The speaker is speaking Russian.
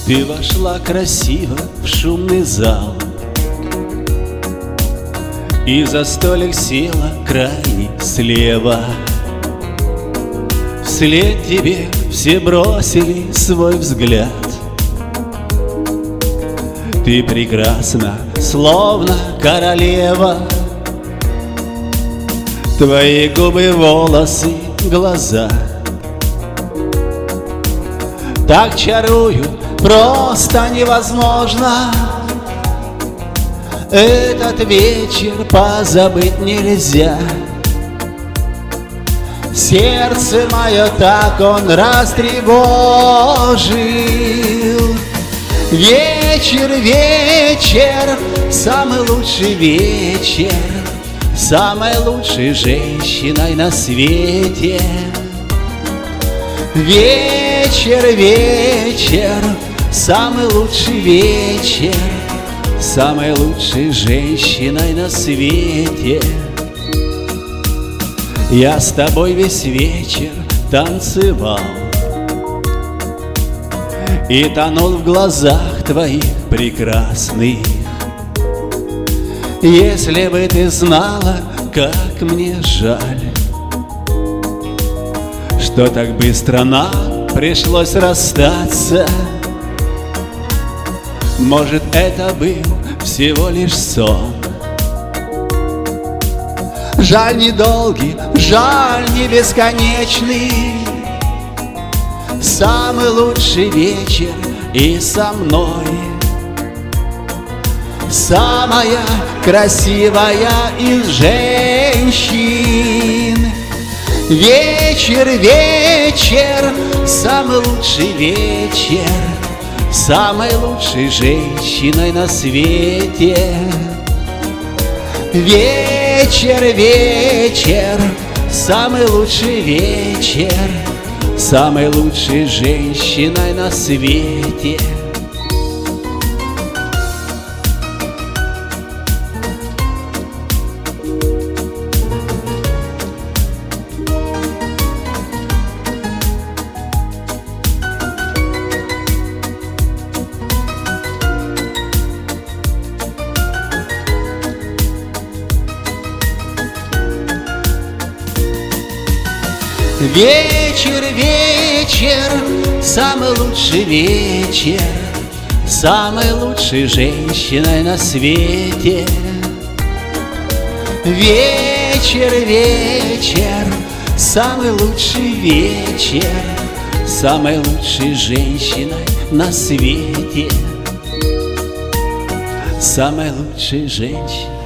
Ты вошла красиво в шумный зал и за столик села крайне слева. Вслед тебе все бросили свой взгляд. Ты прекрасна, словно королева. Твои губы, волосы, глаза так чаруют, просто невозможно. Этот вечер позабыть нельзя. Сердце мое так он растревожил. Вечер, вечер, самый лучший вечер, самой лучшей женщиной на свете. Вечер, вечер, самый лучший вечер, самой лучшей женщиной на свете. Я с тобой весь вечер танцевал и тонул в глазах твоих прекрасных. Если бы ты знала, как мне жаль, что так быстро нам пришлось расстаться. Может, это был всего лишь сон. Жаль недолгий, жаль не бесконечный, самый лучший вечер и со мной. Самая красивая из женщин. Вечер, вечер, самый лучший вечер, самой лучшей женщиной на свете. Вечер, вечер, самый лучший вечер, самой лучшей женщиной на свете. Вечер, вечер, самый лучший вечер, самой лучшей женщиной на свете. Вечер, вечер, самый лучший вечер, самой лучшей женщиной на свете. Самой лучшей женщиной.